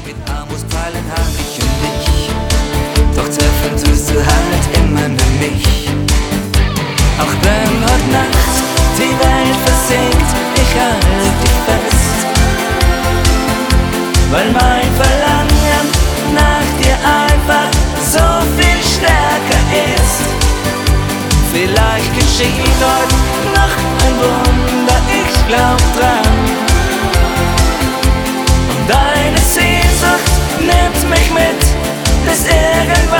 mit Armbrustpfeilen hab ich und dich. Doch treffen tust du halt immer nur mich. Auch wenn heute Nacht die Welt versinkt, ich halte dich fest. Weil mein Verlangen nach dir einfach so viel stärker ist. Vielleicht geschieht heute noch ein Wunder, ich glaub dran. Und deine Sehnsucht nimmt mich mit bis irgendwann.